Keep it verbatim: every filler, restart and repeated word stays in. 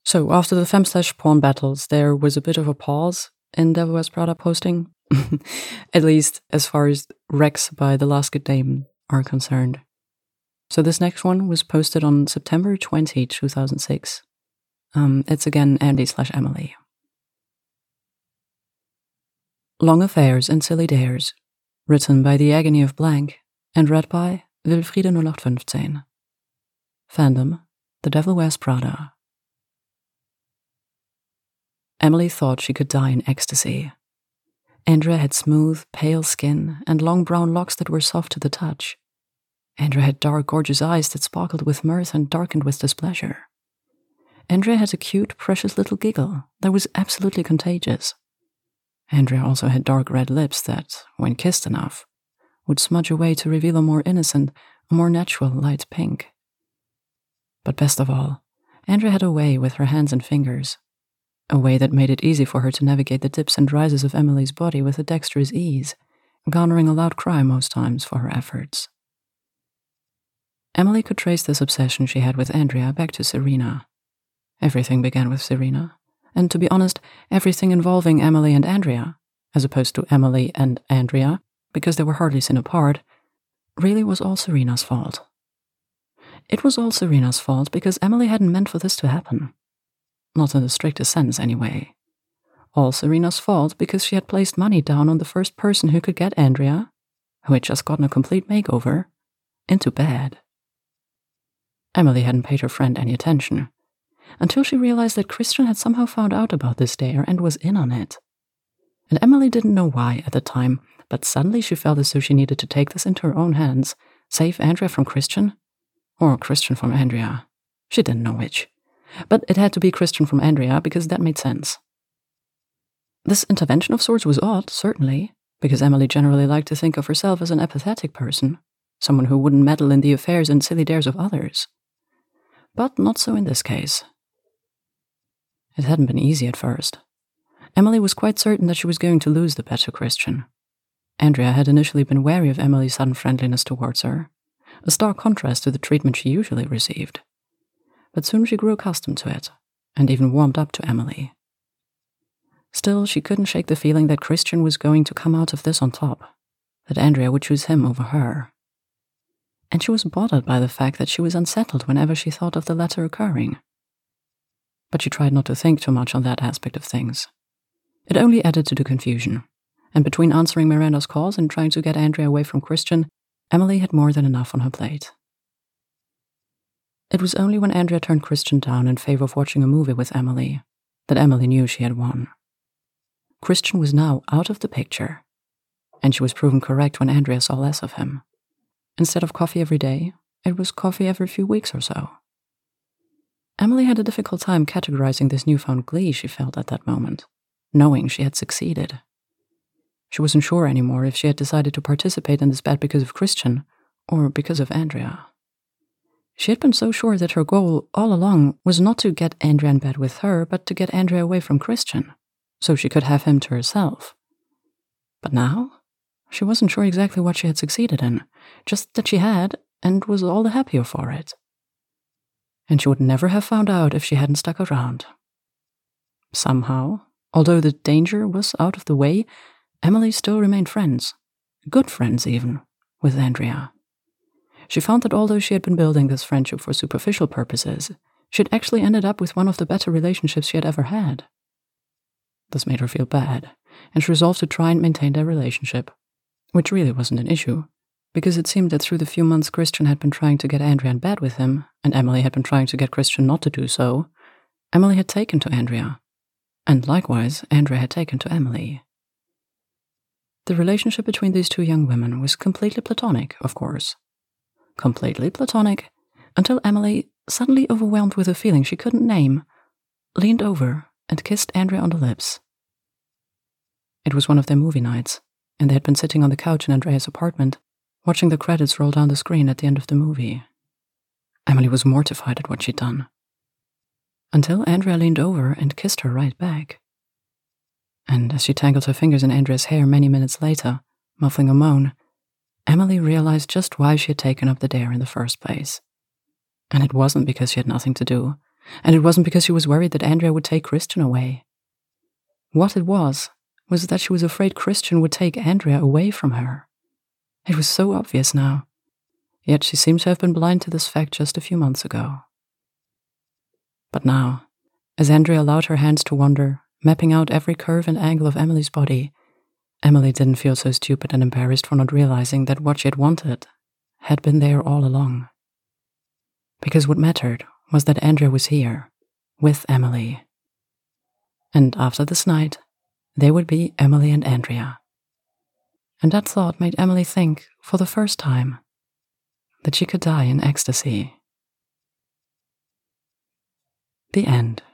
So after the femme slash porn battles, there was a bit of a pause in Devil Wears Prada posting, at least as far as wrecks by the Last Good Name are concerned. So this next one was posted on September twentieth, two thousand six. Um, it's again Andy slash Emily. Long Affairs and Silly Dares, written by The Agony of Blank and read by Wilfriede null acht fünfzehn. Fandom, The Devil Wears Prada. Emily thought she could die in ecstasy. Andrea had smooth, pale skin and long brown locks that were soft to the touch. Andrea had dark, gorgeous eyes that sparkled with mirth and darkened with displeasure. Andrea had a cute, precious little giggle that was absolutely contagious. Andrea also had dark red lips that, when kissed enough, would smudge away to reveal a more innocent, a more natural light pink. But best of all, Andrea had a way with her hands and fingers, a way that made it easy for her to navigate the dips and rises of Emily's body with a dexterous ease, garnering a loud cry most times for her efforts. Emily could trace this obsession she had with Andrea back to Serena. Everything began with Serena, and to be honest, everything involving Emily and Andrea, as opposed to Emily and Andrea, because they were hardly seen apart, really was all Serena's fault. It was all Serena's fault because Emily hadn't meant for this to happen. Not in the strictest sense, anyway. All Serena's fault because she had placed money down on the first person who could get Andrea, who had just gotten a complete makeover, into bed. Emily hadn't paid her friend any attention, until she realized that Christian had somehow found out about this dare and was in on it. And Emily didn't know why at the time, but suddenly she felt as though she needed to take this into her own hands, save Andrea from Christian, or Christian from Andrea. She didn't know which. But it had to be Christian from Andrea because that made sense. This intervention of sorts was odd, certainly, because Emily generally liked to think of herself as an apathetic person, someone who wouldn't meddle in the affairs and silly dares of others. But not so in this case. It hadn't been easy at first. Emily was quite certain that she was going to lose the bet to Christian. Andrea had initially been wary of Emily's sudden friendliness towards her, a stark contrast to the treatment she usually received. But soon she grew accustomed to it, and even warmed up to Emily. Still, she couldn't shake the feeling that Christian was going to come out of this on top, that Andrea would choose him over her. And she was bothered by the fact that she was unsettled whenever she thought of the latter occurring. But she tried not to think too much on that aspect of things. It only added to the confusion, and between answering Miranda's calls and trying to get Andrea away from Christian, Emily had more than enough on her plate. It was only when Andrea turned Christian down in favor of watching a movie with Emily that Emily knew she had won. Christian was now out of the picture, and she was proven correct when Andrea saw less of him. Instead of coffee every day, it was coffee every few weeks or so. Emily had a difficult time categorizing this newfound glee she felt at that moment, knowing she had succeeded. She wasn't sure anymore if she had decided to participate in this bet because of Christian or because of Andrea. She had been so sure that her goal all along was not to get Andrea in bed with her, but to get Andrea away from Christian, so she could have him to herself. But now, she wasn't sure exactly what she had succeeded in, just that she had, and was all the happier for it. And she would never have found out if she hadn't stuck around. Somehow, although the danger was out of the way, Emily still remained friends, good friends even, with Andrea. She found that although she had been building this friendship for superficial purposes, she had actually ended up with one of the better relationships she had ever had. This made her feel bad, and she resolved to try and maintain their relationship, which really wasn't an issue, because it seemed that through the few months Christian had been trying to get Andrea in bed with him, and Emily had been trying to get Christian not to do so, Emily had taken to Andrea, and likewise Andrea had taken to Emily. The relationship between these two young women was completely platonic, of course. Completely platonic, until Emily, suddenly overwhelmed with a feeling she couldn't name, leaned over and kissed Andrea on the lips. It was one of their movie nights, and they had been sitting on the couch in Andrea's apartment, watching the credits roll down the screen at the end of the movie. Emily was mortified at what she'd done, until Andrea leaned over and kissed her right back. And as she tangled her fingers in Andrea's hair many minutes later, muffling a moan, Emily realized just why she had taken up the dare in the first place. And it wasn't because she had nothing to do, And it wasn't because she was worried that Andrea would take Christian away. What it was, was that she was afraid Christian would take Andrea away from her. It was so obvious now, yet she seemed to have been blind to this fact just a few months ago. But now, as Andrea allowed her hands to wander, mapping out every curve and angle of Emily's body, Emily didn't feel so stupid and embarrassed for not realizing that what she had wanted had been there all along. Because what mattered was that Andrea was here, with Emily. And after this night, they would be Emily and Andrea. And that thought made Emily think, for the first time, that she could die in ecstasy. The end.